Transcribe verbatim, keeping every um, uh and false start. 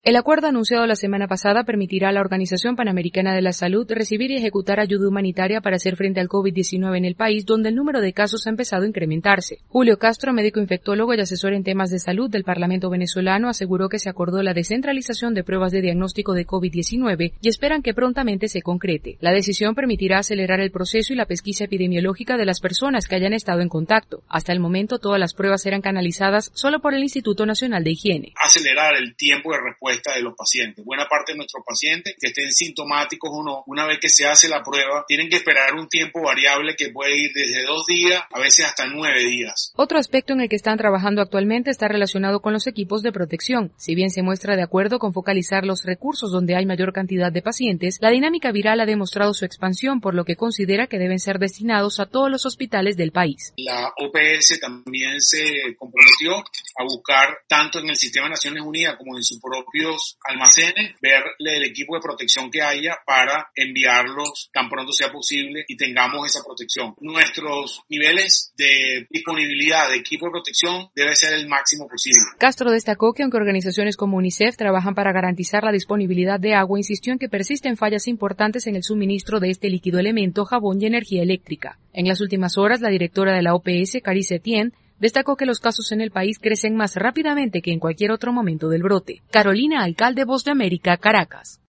El acuerdo anunciado la semana pasada permitirá a la Organización Panamericana de la Salud recibir y ejecutar ayuda humanitaria para hacer frente al COVID diecinueve en el país, donde el número de casos ha empezado a incrementarse. Julio Castro, médico infectólogo y asesor en temas de salud del Parlamento venezolano, aseguró que se acordó la descentralización de pruebas de diagnóstico de COVID diecinueve y esperan que prontamente se concrete. La decisión permitirá acelerar el proceso y la pesquisa epidemiológica de las personas que hayan estado en contacto. Hasta el momento, todas las pruebas eran canalizadas solo por el Instituto Nacional de Higiene. Acelerar el tiempo de respuesta de los pacientes. Buena parte de nuestros pacientes que estén sintomáticos o no, una vez que se hace la prueba, tienen que esperar un tiempo variable que puede ir desde dos días, a veces hasta nueve días. Otro aspecto en el que están trabajando actualmente está relacionado con los equipos de protección. Si bien se muestra de acuerdo con focalizar los recursos donde hay mayor cantidad de pacientes, la dinámica viral ha demostrado su expansión, por lo que considera que deben ser destinados a todos los hospitales del país. La O P S también se comprometió a buscar, tanto en el Sistema de Naciones Unidas como en su propio almacenes, ver el equipo de protección que haya para enviarlos tan pronto sea posible y tengamos esa protección. Nuestros niveles de disponibilidad de equipo de protección debe ser el máximo posible. Castro destacó que aunque organizaciones como UNICEF trabajan para garantizar la disponibilidad de agua, insistió en que persisten fallas importantes en el suministro de este líquido elemento, jabón y energía eléctrica. En las últimas horas, la directora de la O P S, Carice Etienne, destacó que los casos en el país crecen más rápidamente que en cualquier otro momento del brote. Carolina Alcalde, Voz de América, Caracas.